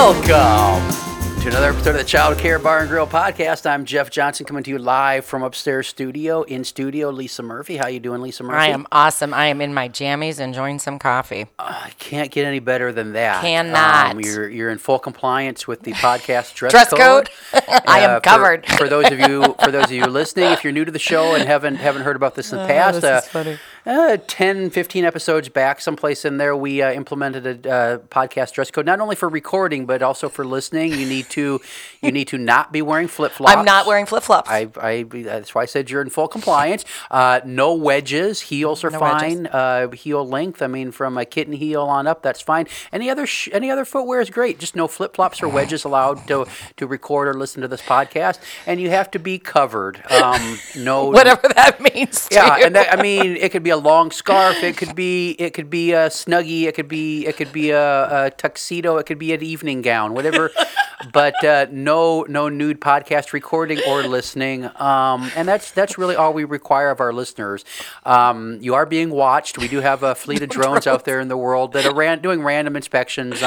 Welcome to another episode of the Child Care Bar and Grill podcast. I'm Jeff Johnson coming to you live from upstairs studio. In studio, Lisa Murphy. How you doing, Lisa Murphy? I am awesome. I am in my jammies enjoying some coffee. I can't get any better than that. Cannot. You're in full compliance with the podcast dress code. I am covered. For those of you listening, if you're new to the show and haven't heard about this in the past, this is funny. 10, 15 episodes back, someplace in there, we implemented a podcast dress code, not only for recording, but also for listening. You need to not be wearing flip-flops. I'm not wearing flip-flops. That's why I said you're in full compliance. No wedges. Heels are fine. Heel length, from a kitten heel on up, that's fine. Any other footwear is great. Just no flip-flops or wedges allowed to record or listen to this podcast. And you have to be covered. No, whatever that means. Yeah, and it could be a long scarf. It could be a snuggie. It could be a tuxedo. It could be an evening gown. Whatever. But no nude podcast recording or listening. And that's really all we require of our listeners. You are being watched. We do have a fleet of drones out there in the world that are doing random inspections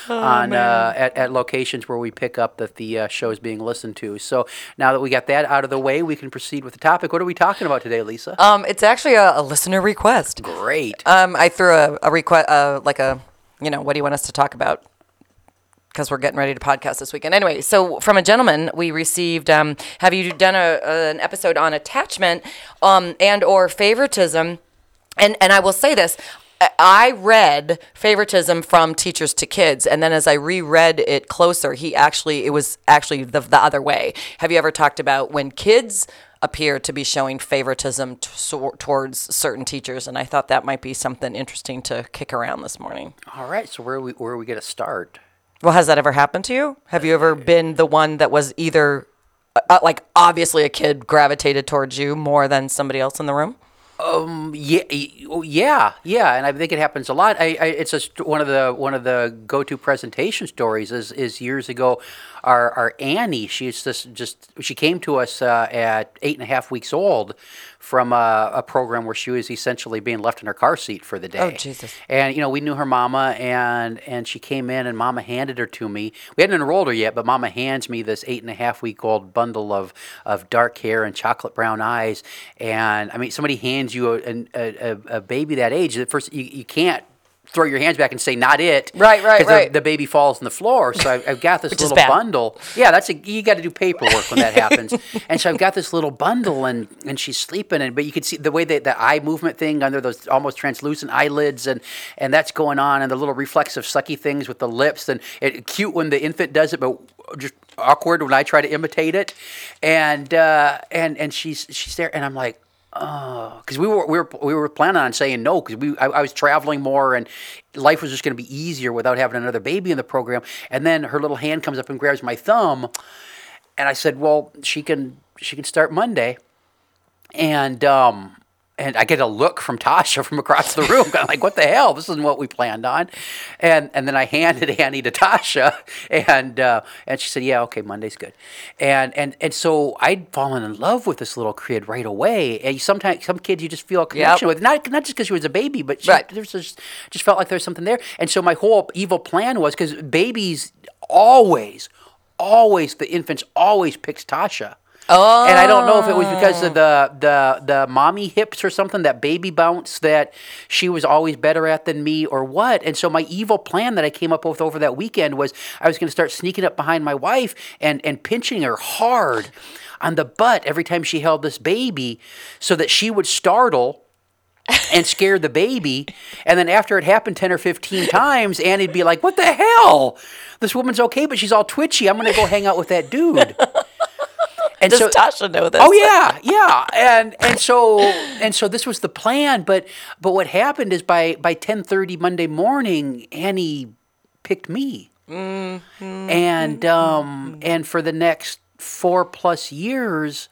at locations where we pick up that the show is being listened to. So now that we got that out of the way, we can proceed with the topic. What are we talking about today, Lisa? It's actually a listener request. Great. I threw a request, what do you want us to talk about? Because we're getting ready to podcast this weekend. Anyway, so from a gentleman, we received, have you done an episode on attachment and or favoritism? And I will say this, I read favoritism from teachers to kids, and then as I reread it closer, it was actually the other way. Have you ever talked about when kids appear to be showing favoritism towards certain teachers? And I thought that might be something interesting to kick around this morning. All right, so where are we going to start? Well, has that ever happened to you? Have you ever been the one that was either, obviously a kid gravitated towards you more than somebody else in the room? Yeah, and I think it happens a lot. It's just one of the go-to presentation stories is years ago. Our Annie, she came to us at 8.5 weeks old from a program where she was essentially being left in her car seat for the day. Oh, Jesus. And, we knew her mama, and she came in, and Mama handed her to me. We hadn't enrolled her yet, but Mama hands me this 8.5-week-old bundle of dark hair and chocolate brown eyes. And, somebody hands you a baby that age. At first, you can't throw your hands back and say, not it. Right. The baby falls on the floor. So I've got this little bundle. Yeah, you got to do paperwork when that happens. And so I've got this little bundle, and she's sleeping, but you can see the way the eye movement thing under those almost translucent eyelids, and that's going on, and the little reflexive sucky things with the lips, and cute when the infant does it, but just awkward when I try to imitate it. And she's there, and I'm like, oh, because we were planning on saying no, because I was traveling more and life was just going to be easier without having another baby in the program. And then her little hand comes up and grabs my thumb, and I said, "Well, she can start Monday." And I get a look from Tasha from across the room. I'm like, what the hell? This isn't what we planned on. And then I handed Annie to Tasha, and she said, yeah, okay, Monday's good. And so I'd fallen in love with this little kid right away. And sometimes some kids you just feel a connection with, not just because she was a baby, but there's just felt like there's something there. And so my whole evil plan was, because babies always, the infants always picks Tasha. Oh. And I don't know if it was because of the mommy hips or something, that baby bounce that she was always better at than me, or what. And so my evil plan that I came up with over that weekend was I was going to start sneaking up behind my wife and pinching her hard on the butt every time she held this baby, so that she would startle and scare the baby. And then after it happened 10 or 15 times, Annie'd be like, what the hell? This woman's okay, but she's all twitchy. I'm going to go hang out with that dude. And does Tasha know this? Oh yeah, and so this was the plan. But what happened is by 10:30 Monday morning, Annie picked me, and for the next 4+ years,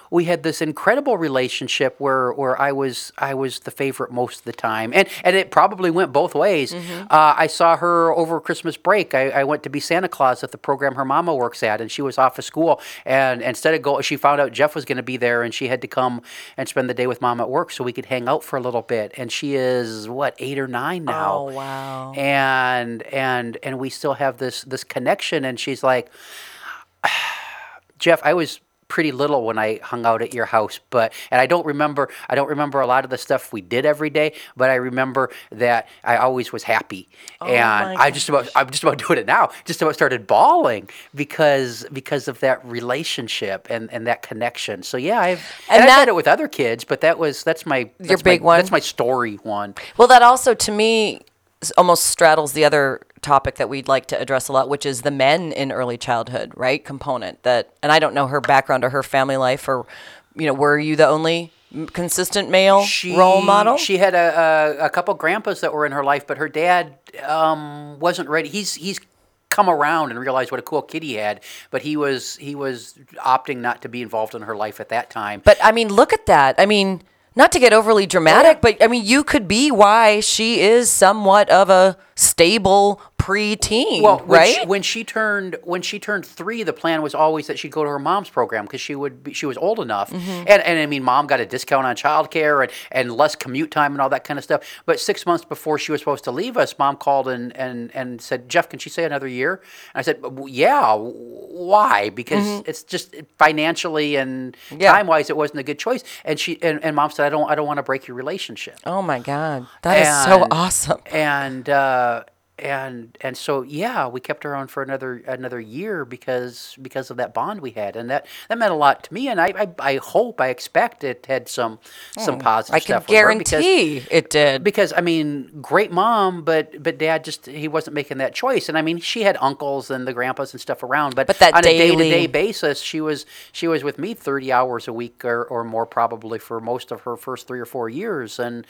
we had this incredible relationship where I was the favorite most of the time, and it probably went both ways. I saw her over Christmas break. I went to be Santa Claus at the program her mama works at, and she was off of school. And instead of she found out Jeff was going to be there, and she had to come and spend the day with mom at work so we could hang out for a little bit. And she is 8 or 9 now. Oh wow! And we still have this connection. And she's like, Jeff, I was pretty little when I hung out at your house, and I don't remember a lot of the stuff we did every day, but I remember that I always was happy. And I'm just about doing it now. Just about started bawling because of that relationship and that connection. So yeah, I've had it with other kids, but that's my big one. That's my story one. Well, that also to me almost straddles the other topic that we'd like to address a lot, which is the men in early childhood, right? Component that, and I don't know her background or her family life, or, were you the only consistent male role model? She had a couple grandpas that were in her life, but her dad wasn't ready. He's come around and realized what a cool kid he had, but he was opting not to be involved in her life at that time. But I mean, look at that. I mean, not to get overly dramatic, but I mean, you could be why she is somewhat of a stable preteen, right? When she turned 3, the plan was always that she'd go to her mom's program because she was old enough, and I mean, mom got a discount on childcare and less commute time and all that kind of stuff. But 6 months before she was supposed to leave us, mom called and said, Jeff, can she stay another year? And I said, yeah. Why? Because it's just financially and time wise, it wasn't a good choice. And she and mom said, I don't want to break your relationship. Oh my God, that is so awesome. And so we kept her on for another year because of that bond we had, and that meant a lot to me. And I expect it had some positive stuff. I can guarantee it did, because I mean, great mom, but Dad he wasn't making that choice. And I mean, she had uncles and the grandpas and stuff around, but that on a day-to-day basis, she was with me 30 hours a week or more, probably for most of her first 3 or 4 years, and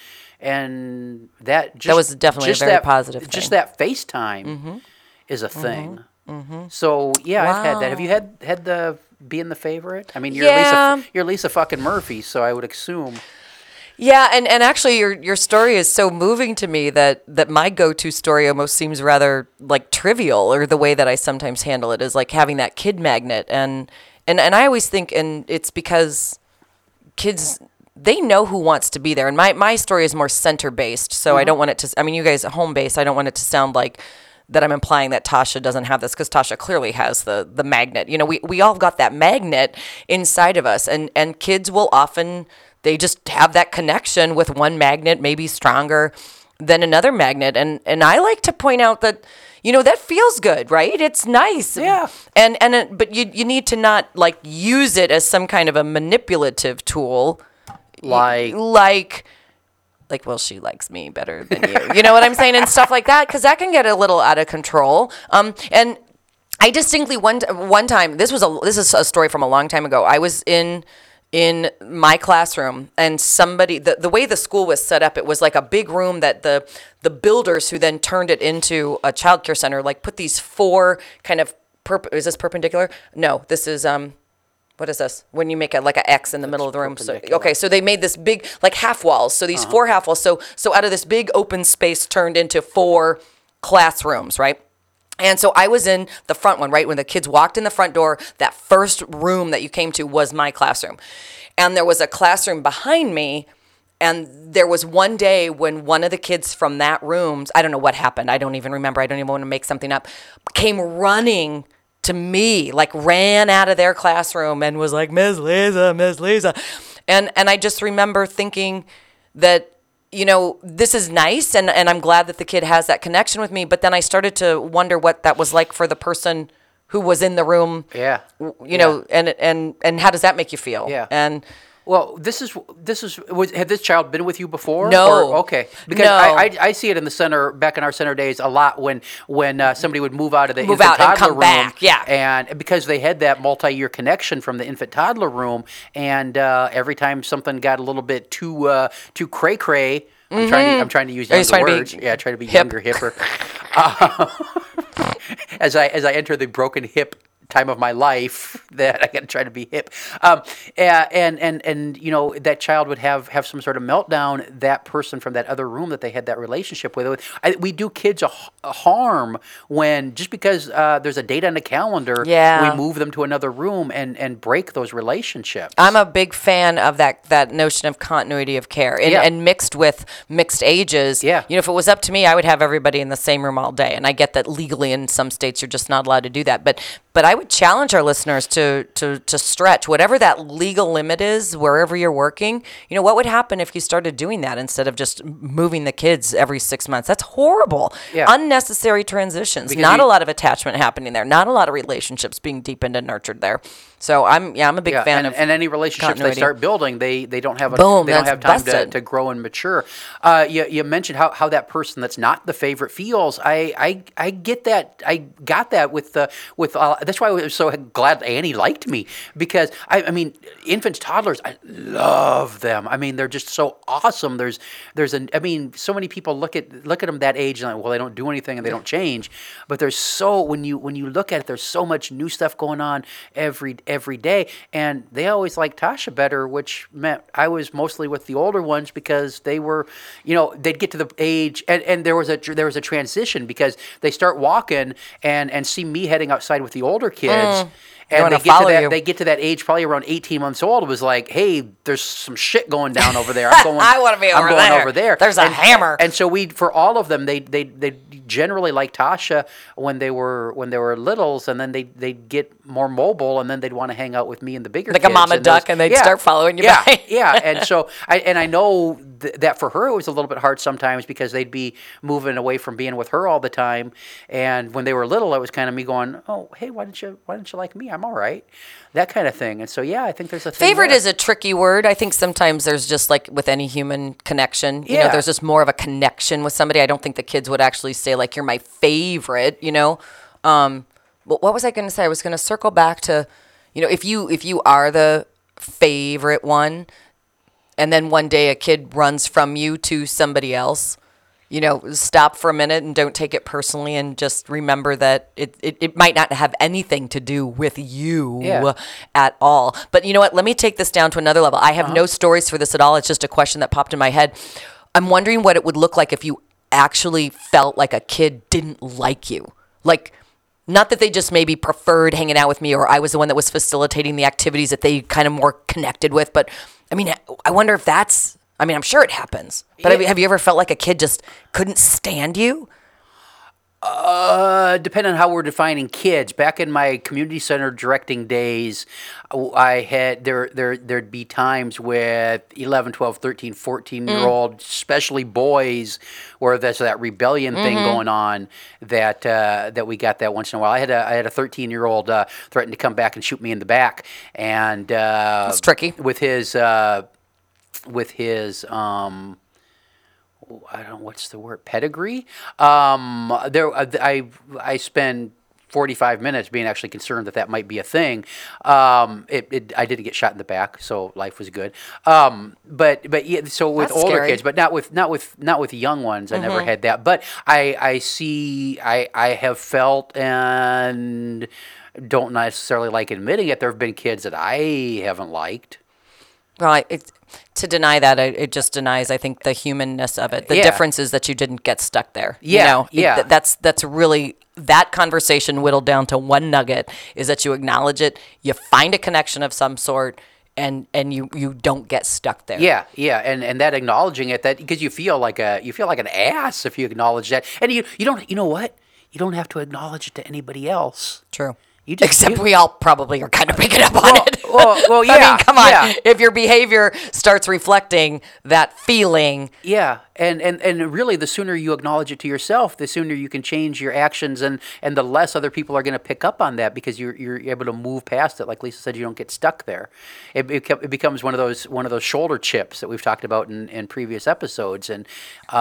that was definitely a very positive thing. Just that FaceTime is a thing. So I've had that. Have you had the being the favorite? I mean, you're Lisa fucking Murphy, so I would assume. Yeah, and actually your story is so moving to me that my go-to story almost seems rather like trivial, or the way that I sometimes handle it is like having that kid magnet, and I always think, and it's because kids, they know who wants to be there. And my story is more center-based, so I don't want it to, I mean, you guys home-based, I don't want it to sound like that I'm implying that Tasha doesn't have this, because Tasha clearly has the magnet. We all got that magnet inside of us, and kids will often, they just have that connection with one magnet, maybe stronger than another magnet. And I like to point out that, that feels good, right? It's nice. Yeah. But you need to not like use it as some kind of a manipulative tool. Like, well, she likes me better than you. You know what I'm saying? And stuff like that, because that can get a little out of control. And I distinctly one time, this is a story from a long time ago. I was in my classroom, and somebody, the way the school was set up, it was like a big room that the builders who then turned it into a childcare center, like put these 4 kind of, is this perpendicular? No, this is, what is this? When you make like an X in the middle of the room. So they made this big, like half walls. So these 4 half walls. So out of this big open space turned into 4 classrooms, right? And so I was in the front one, right? When the kids walked in the front door, that first room that you came to was my classroom. And there was a classroom behind me. And there was one day when one of the kids from that room, I don't know what happened. I don't even remember. I don't even want to make something up, came running to me, like ran out of their classroom and was like, Miss Lisa. And I just remember thinking that, this is nice, and I'm glad that the kid has that connection with me. But then I started to wonder what that was like for the person who was in the room. Yeah. And how does that make you feel? Yeah. And well, had this child been with you before? No. Okay. Because no. I see it in the center, back in our center days, a lot when somebody would move out of the infant toddler and come room. Back. Yeah. And because they had that multi-year connection from the infant toddler room, and every time something got a little bit too cray-cray, I'm trying to use younger words. Try to be hip. younger, hipper. As I enter the broken hip time of my life that I got to try to be hip. And you know, that child would have some sort of meltdown. That person from that other room that they had that relationship with. We do kids a harm when just because there's a date on the calendar, we move them to another room and break those relationships. I'm a big fan of that notion of continuity of care and mixed with mixed ages. Yeah. You know, if it was up to me, I would have everybody in the same room all day. And I get that legally in some states you're just not allowed to do that. But I would challenge our listeners to stretch whatever that legal limit is, wherever you're working. You know, what would happen if you started doing that instead of just moving the kids every 6 months? That's horrible. Yeah. Unnecessary transitions. Because not a lot of attachment happening there. Not a lot of relationships being deepened and nurtured there. So I'm a big fan of and any relationships continuity. they start building, they don't have time to grow and mature. You mentioned how that person that's not the favorite feels. I get that. I got that with that's why I was so glad Annie liked me, because I mean, infants, toddlers, I love them. I mean, they're just so awesome. I mean, so many people look at them that age and like, well, they don't do anything and they don't change. But when you look at it, there's so much new stuff going on every day, and they always liked Tasha better, which meant I was mostly with the older ones because they were, you know, they'd get to the age, and there was a transition because they start walking and see me heading outside with the older kids. And they get to that age, probably around 18 months old. It was like, hey, there's some shit going down over there. I want to be over there. There's a hammer. And so for all of them, they generally liked Tasha when they were littles, and then they'd get more mobile, and then they'd want to hang out with me and the bigger kids. Like a mama duck, and they'd start following you by. Yeah. And so I know that for her it was a little bit hard sometimes because they'd be moving away from being with her all the time. And when they were little, it was kind of me going, oh, hey, why didn't you like me? I'm all right. That kind of thing. And so, yeah, I think there's a thing favorite there. is a tricky word. I think sometimes there's just like with any human connection, you know, there's just more of a connection with somebody. I don't think the kids would actually say like, you're my favorite, you know? But what was I going to say? I was going to circle back to, you know, if you are the favorite one, and then one day a kid runs from you to somebody else, you know, stop for a minute and don't take it personally, and just remember that it might not have anything to do with you at all. But you know what? Let me take this down to another level. I have no stories for this at all. It's just a question that popped in my head. I'm wondering what it would look like if you actually felt like a kid didn't like you. Like, not that they just maybe preferred hanging out with me, or I was the one that was facilitating the activities that they kind of more connected with. But I mean, I wonder if that's, I mean, I'm sure it happens. But have you ever felt like a kid just couldn't stand you? Depending on how we're defining kids. Back in my community center directing days, I had there'd be times with 11, 12, 13, 14-year-old, especially boys, where there's that rebellion thing going on that we got that once in a while. I had a 13-year-old threaten to come back and shoot me in the back, and that's tricky with his I don't know what's the word, pedigree. I spend 45 minutes being actually concerned that might be a thing. I didn't get shot in the back, so life was good. But yeah, so with That's older scary. kids, but not with young ones. I never had that. But I have felt, and don't necessarily like admitting it, there have been kids that I haven't liked. Well, to deny that, it just denies, I think, the humanness of it. The difference is that you didn't get stuck there. Yeah, you know? That's really, that conversation whittled down to one nugget, is that you acknowledge it, you find a connection of some sort, and you don't get stuck there. Yeah, and that acknowledging it, that because you feel like an ass if you acknowledge that, and you don't, you know what, you don't have to acknowledge it to anybody else. True. We all probably are kind of picking up on it. Well, yeah. I mean, come on. If your behavior starts reflecting that feeling. Yeah, and really, the sooner you acknowledge it to yourself, the sooner you can change your actions, and the less other people are going to pick up on that, because you're able to move past it. Like Lisa said, you don't get stuck there. It becomes one of those shoulder chips that we've talked about in previous episodes, and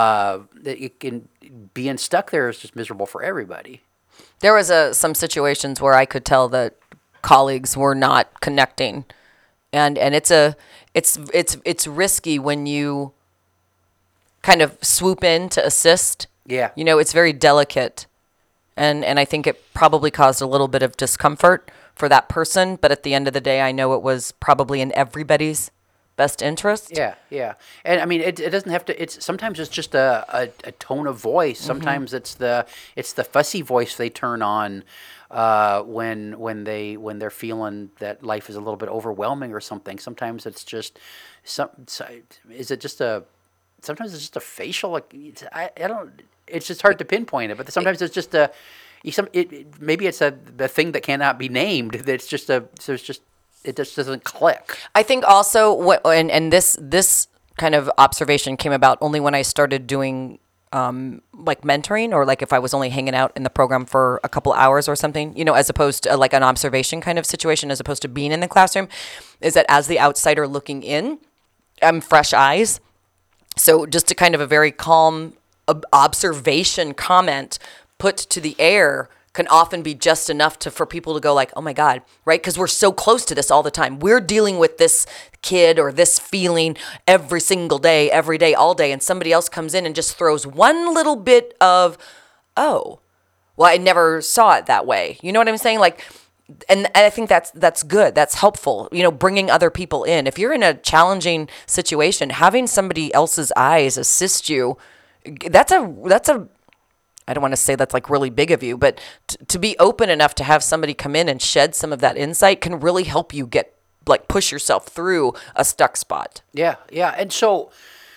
being stuck there is just miserable for everybody. There was some situations where I could tell that colleagues were not connecting, and it's risky when you kind of swoop in to assist. Yeah. You know, it's very delicate, And I think it probably caused a little bit of discomfort for that person. But at the end of the day, I know it was probably in everybody's best interest. Yeah, yeah. And I mean, it doesn't have to. Sometimes it's just a tone of voice. Sometimes it's the fussy voice they turn on when they're feeling that life is a little bit overwhelming or something. Sometimes it's just is it just a. Sometimes it's just a facial. I don't. It's just hard to pinpoint it. But sometimes it's just a. Maybe it's the thing that cannot be named. That's just it just doesn't click. I think also and this kind of observation came about only when I started doing like mentoring, or like if I was only hanging out in the program for a couple hours or something, as opposed to like an observation kind of situation, as opposed to being in the classroom, is that as the outsider looking in, I'm fresh eyes. So just a kind of a very calm observation comment put to the air can often be just enough for people to go like, oh my God, right? Because we're so close to this all the time. We're dealing with this kid or this feeling every single day, every day, all day. And somebody else comes in and just throws one little bit of, oh, well, I never saw it that way. You know what I'm saying? Like, and I think that's good. That's helpful. Bringing other people in. If you're in a challenging situation, having somebody else's eyes assist you, that's a I don't want to say that's like really big of you, but to be open enough to have somebody come in and shed some of that insight can really help you push yourself through a stuck spot. Yeah, yeah. And so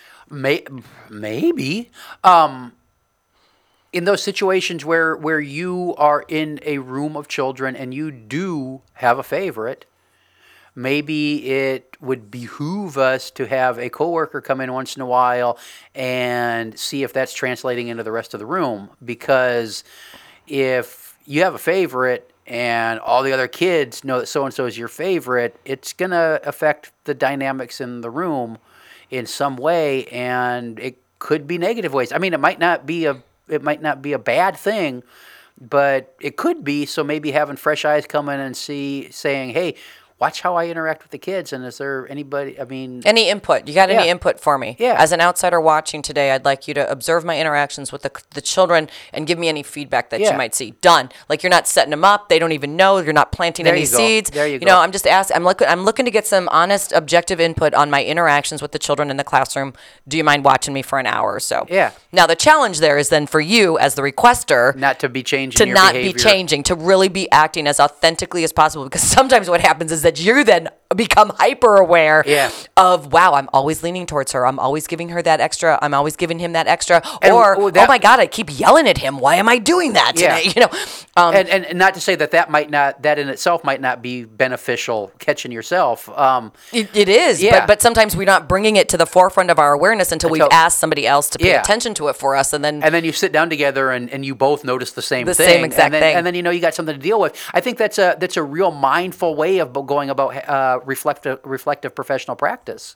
maybe in those situations where you are in a room of children and you do have a favorite, maybe it would behoove us to have a coworker come in once in a while and see if that's translating into the rest of the room. Because if you have a favorite and all the other kids know that so-and-so is your favorite, it's going to affect the dynamics in the room in some way, and it could be negative ways. I mean, it might not be a bad thing, but it could be. So maybe having fresh eyes come in and saying, hey, watch how I interact with the kids, and is there anybody, any input? You got any input for me? Yeah. As an outsider watching today, I'd like you to observe my interactions with the children and give me any feedback that you might see. Done. Like, you're not setting them up. They don't even know. You're not planting any seeds. There you go. I'm just asking. I'm looking to get some honest, objective input on my interactions with the children in the classroom. Do you mind watching me for an hour or so? Yeah. Now, the challenge there is then for you as the requester. Not to be changing to your not behavior. be changing, to really be acting as authentically as possible. Because sometimes what happens is that you then become hyper aware of, wow, I'm always leaning towards her. I'm always giving her that extra. I'm always giving him that extra. And, oh my God, I keep yelling at him. Why am I doing that today? And not to say that in itself might not be beneficial catching yourself. It is, but sometimes we're not bringing it to the forefront of our awareness until we've asked somebody else to pay attention to it for us. And then you sit down together and you both notice the same thing. The same exact thing. And then you got something to deal with. I think that's a real mindful way of going about reflective professional practice.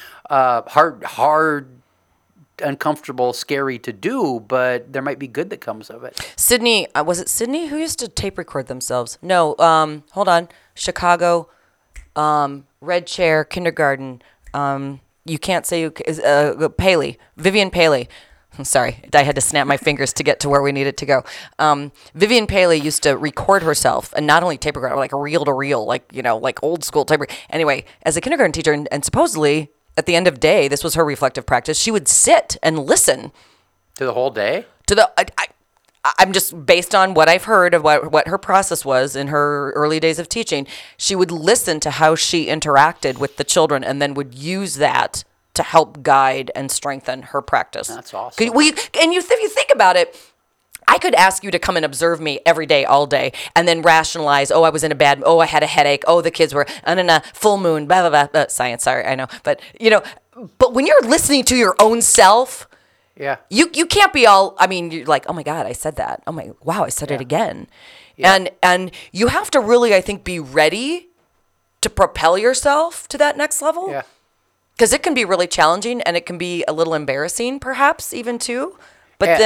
Hard, uncomfortable, scary to do, but there might be good that comes of it. Sydney, was it Sydney who used to tape record themselves? No, hold on. Chicago, Red Chair, kindergarten. You can't say Paley, Vivian Paley. I'm sorry, I had to snap my fingers to get to where we needed to go. Vivian Paley used to record herself, and not only tape record, like reel to reel, like old school tape record. Anyway, as a kindergarten teacher, and supposedly at the end of day, this was her reflective practice. She would sit and listen to the whole day. I'm just based on what I've heard of what her process was in her early days of teaching. She would listen to how she interacted with the children, and then would use that to help guide and strengthen her practice. That's awesome. If you think about it, I could ask you to come and observe me every day, all day, and then rationalize, I was in I had a headache, the kids were on a full moon, blah, blah, blah. Science, sorry, I know. But, but when you're listening to your own self, you can't be all, you're like, oh my God, I said that. Oh my, wow, I said it again. Yeah. And you have to really, I think, be ready to propel yourself to that next level. Yeah. Because it can be really challenging, and it can be a little embarrassing, perhaps, even too. But then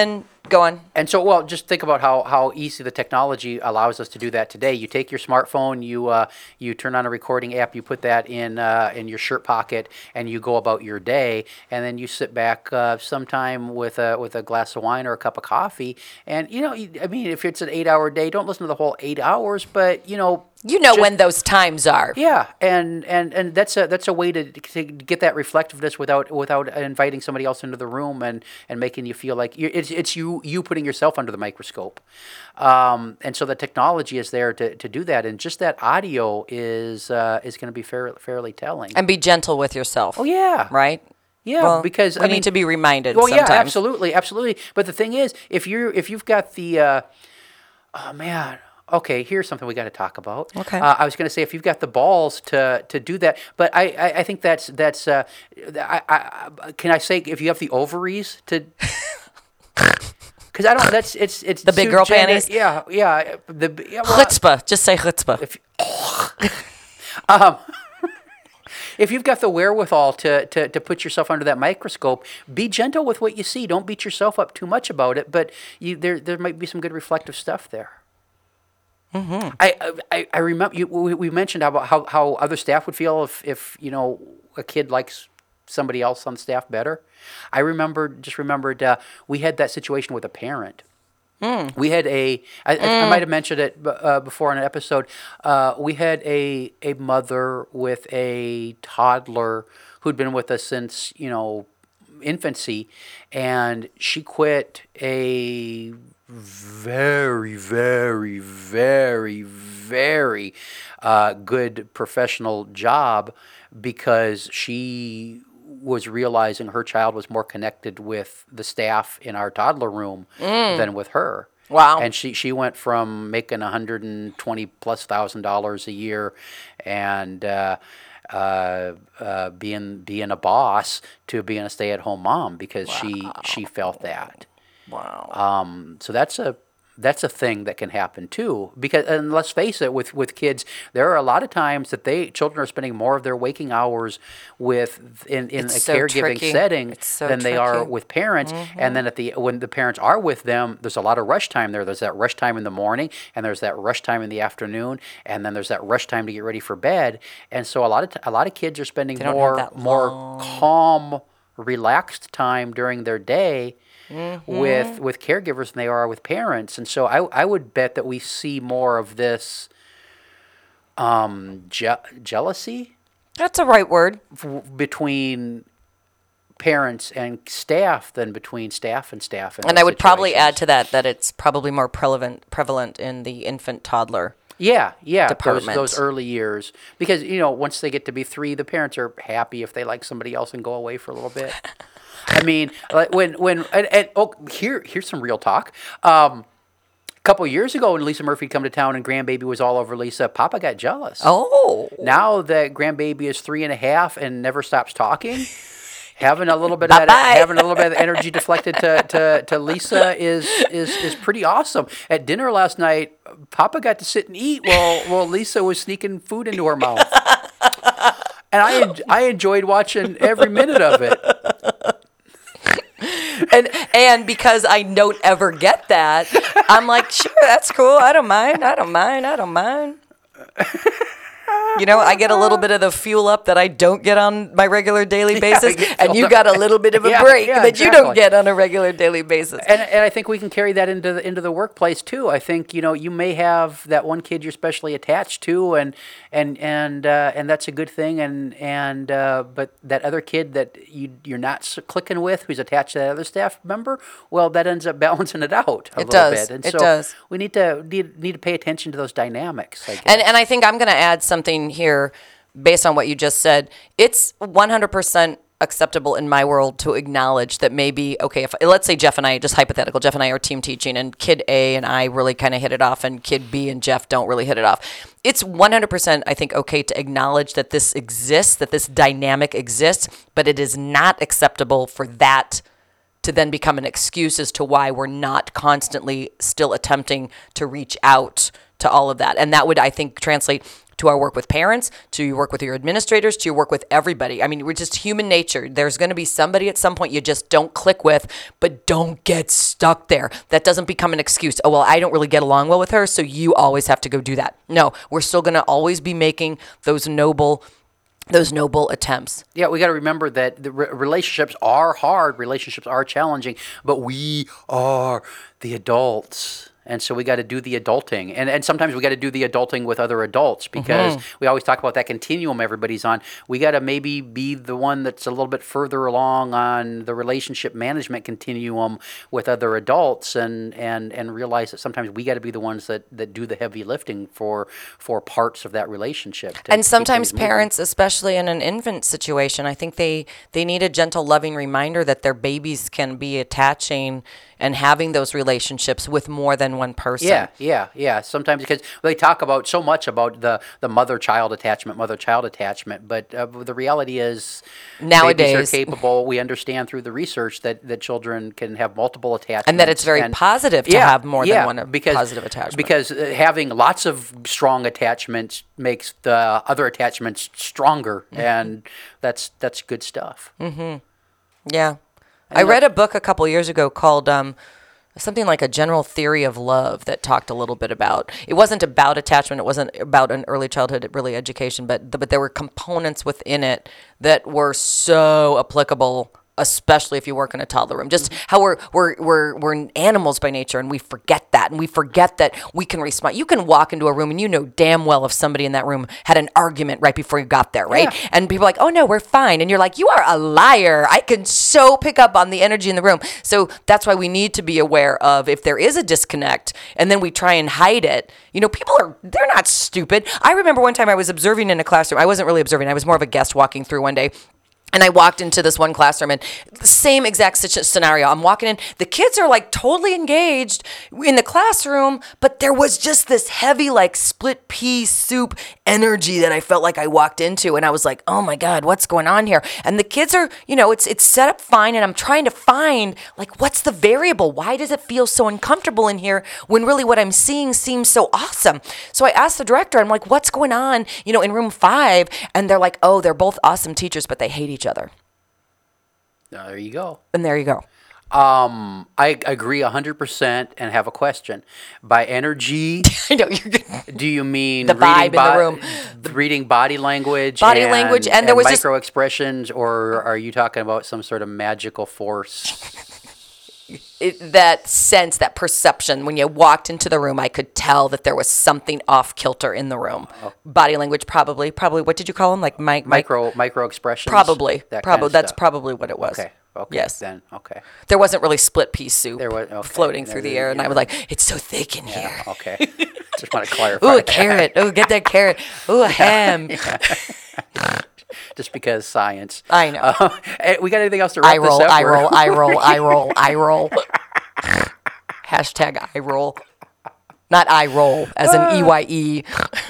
Go on. And so, well, just think about how easy the technology allows us to do that today. You take your smartphone, you turn on a recording app, you put that in your shirt pocket, and you go about your day. And then you sit back sometime with a glass of wine or a cup of coffee. And I mean, if it's an 8-hour day, don't listen to the whole 8 hours, but when those times are. Yeah, and that's a way to get that reflectiveness without inviting somebody else into the room and making you feel like it's you putting yourself under the microscope. And so the technology is there to do that, and just that audio is going to be fairly telling. And be gentle with yourself. Oh yeah, right. Yeah, well, because we need to be reminded. Well, sometimes. Yeah, absolutely. But the thing is, if you've got the, oh man. Okay, here's something we got to talk about. Okay. I was going to say if you've got the balls to do that, but I think that's can I say if you have the ovaries to? Because I don't. It's the big girl panties. Yeah. Chutzpah. Just say chutzpah. If you've got the wherewithal to put yourself under that microscope, be gentle with what you see. Don't beat yourself up too much about it. But there might be some good reflective stuff there. Mm-hmm. I remember we mentioned about how other staff would feel if a kid likes somebody else on staff better. I remembered we had that situation with a parent. We had I might have mentioned it before in an episode. We had a mother with a toddler who'd been with us since infancy, and she quit a very, very, very, very good professional job because she was realizing her child was more connected with the staff in our toddler room than with her. Wow. And she went from making $120,000+ a year and being a boss to being a stay-at-home mom because she felt that. Wow. So that's a thing that can happen too. Because, and let's face it, with kids, there are a lot of times that children are spending more of their waking hours in a caregiving setting than they are with parents. Mm-hmm. And then when the parents are with them, there's a lot of rush time there. There's that rush time in the morning, and there's that rush time in the afternoon, and then there's that rush time to get ready for bed. And so a lot of kids are spending more calm, relaxed time during their day. Mm-hmm. with caregivers than they are with parents. And so I would bet that we see more of this jealousy. That's a right word. Between parents and staff than between staff and staff. And I would probably add to that it's probably more prevalent in the infant toddler department. Those early years. Because, once they get to be 3, the parents are happy if they like somebody else and go away for a little bit. I mean, here's some real talk. A couple of years ago when Lisa Murphy come to town and grandbaby was all over Lisa, Papa got jealous. Oh. Now that grandbaby is 3.5 and never stops talking, having a little bit of that energy deflected to Lisa is pretty awesome. At dinner last night, Papa got to sit and eat while Lisa was sneaking food into her mouth. And I enjoyed watching every minute of it. And because I don't ever get that, I'm like, sure, that's cool. I don't mind. I get a little bit of the fuel up that I don't get on my regular daily basis, and you got a little bit of a break that you don't get on a regular daily basis. And I think we can carry that into the workplace too. I think you may have that one kid you're specially attached to, and that's a good thing. But that other kid that you're not clicking with, who's attached to that other staff member, well, that ends up balancing it out a little bit. And it does. We need to pay attention to those dynamics. I guess. And I think I'm going to add something here based on what you just said. It's 100% acceptable in my world to acknowledge that maybe, okay, if let's say Jeff and I, just hypothetical, Jeff and I are team teaching and kid A and I really kind of hit it off and kid B and Jeff don't really hit it off. It's 100%, I think, okay to acknowledge that this exists, that this dynamic exists, but it is not acceptable for that to then become an excuse as to why we're not constantly still attempting to reach out to all of that. And that would, I think, translate to our work with parents, to your work with your administrators, to your work with everybody. I mean, we're just human nature. There's going to be somebody at some point you just don't click with, but don't get stuck there. That doesn't become an excuse. Oh, well, I don't really get along well with her, so you always have to go do that. No, we're still going to always be making those noble attempts. Yeah, we got to remember that the relationships are hard, relationships are challenging, but we are the adults. And so we got to do the adulting. And sometimes we got to do the adulting with other adults because we always talk about that continuum everybody's on. We got to maybe be the one that's a little bit further along on the relationship management continuum with other adults and realize that sometimes we got to be the ones that do the heavy lifting for parts of that relationship. And sometimes parents, especially in an infant situation, I think they need a gentle, loving reminder that their babies can be attaching and having those relationships with more than one person. Yeah. Sometimes because they talk about so much about the mother-child attachment, but the reality is nowadays babies are capable. We understand through the research that children can have multiple attachments. And that it's very positive to have more than one positive attachment. Because having lots of strong attachments makes the other attachments stronger, and that's good stuff. Yeah. I read a book a couple years ago called something like A General Theory of Love that talked a little bit about, it wasn't about attachment, it wasn't about an early childhood really education, but there were components within it that were so applicable, especially if you work in a toddler room. Just how we're animals by nature, and we forget that. And we forget that we can respond. You can walk into a room and you know damn well if somebody in that room had an argument right before you got there, right? Yeah. And people are like, oh no, we're fine. And you're like, you are a liar. I can so pick up on the energy in the room. So that's why we need to be aware of if there is a disconnect and then we try and hide it. You know, they're not stupid. I remember one time I was observing in a classroom. I wasn't really observing. I was more of a guest walking through one day. And I walked into this one classroom and the same exact scenario. I'm walking in. The kids are like totally engaged in the classroom, but there was just this heavy like split pea soup energy that I felt like I walked into. And I was like, oh my God, what's going on here? And the kids are, it's set up fine. And I'm trying to find like, what's the variable? Why does it feel so uncomfortable in here when really what I'm seeing seems so awesome? So I asked the director, I'm like, what's going on, in room 5? And they're like, oh, they're both awesome teachers, but they hate each other. There you go. And there you go. I agree 100% and have a question. By energy, I know you're good. Do you mean the vibe in the room, reading body language, and there was micro expressions, or are you talking about some sort of magical force? That sense, that perception, when you walked into the room, I could tell that there was something off kilter in the room. Oh. Body language, probably. What did you call them? Like micro expressions. That's probably what it was. Okay. Yes. Then okay. There wasn't really split pea soup floating through the air, yeah. And I was like, it's so thick in here. Okay. Just want to clarify. Ooh, a carrot. Ooh, get that carrot. Ooh, a ham. Just because science. I know. We got anything else to wrap this up? I roll. Hashtag I roll. Not I roll, as in EYE.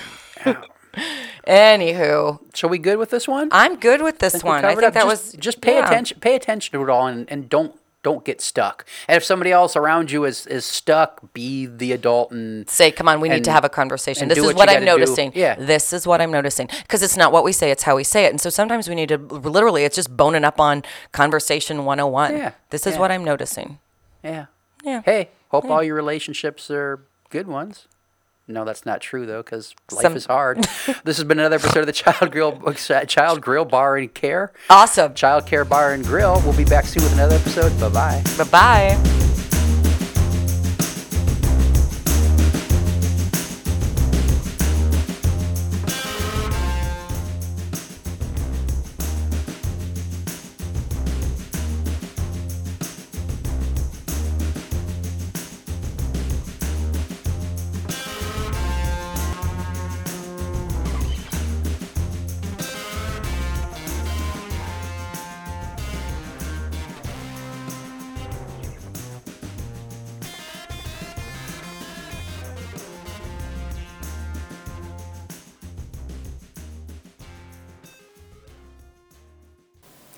Anywho. So we good with this one? I'm good with this one. I think that was... Just pay attention. Pay attention to it all and don't get stuck. And if somebody else around you is stuck, be the adult and say, come on, we need to have a conversation. This is what I'm noticing. Yeah. This is what I'm noticing. Because it's not what we say, it's how we say it. And so sometimes we need to, literally, it's just boning up on conversation 101. Yeah. This is what I'm noticing. Yeah. Yeah. Hey, hope all your relationships are good ones. No, that's not true, though, because life is hard. This has been another episode of the Child Grill Bar and Care. Awesome. Child Care Bar and Grill. We'll be back soon with another episode. Bye-bye. Bye-bye.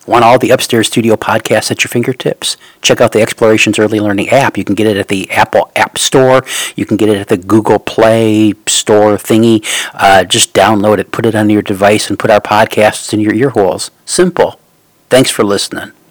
Want all the Upstairs Studio podcasts at your fingertips? Check out the Explorations Early Learning app. You can get it at the Apple App Store. You can get it at the Google Play Store thingy. Just download it, put it on your device, and put our podcasts in your ear holes. Simple. Thanks for listening.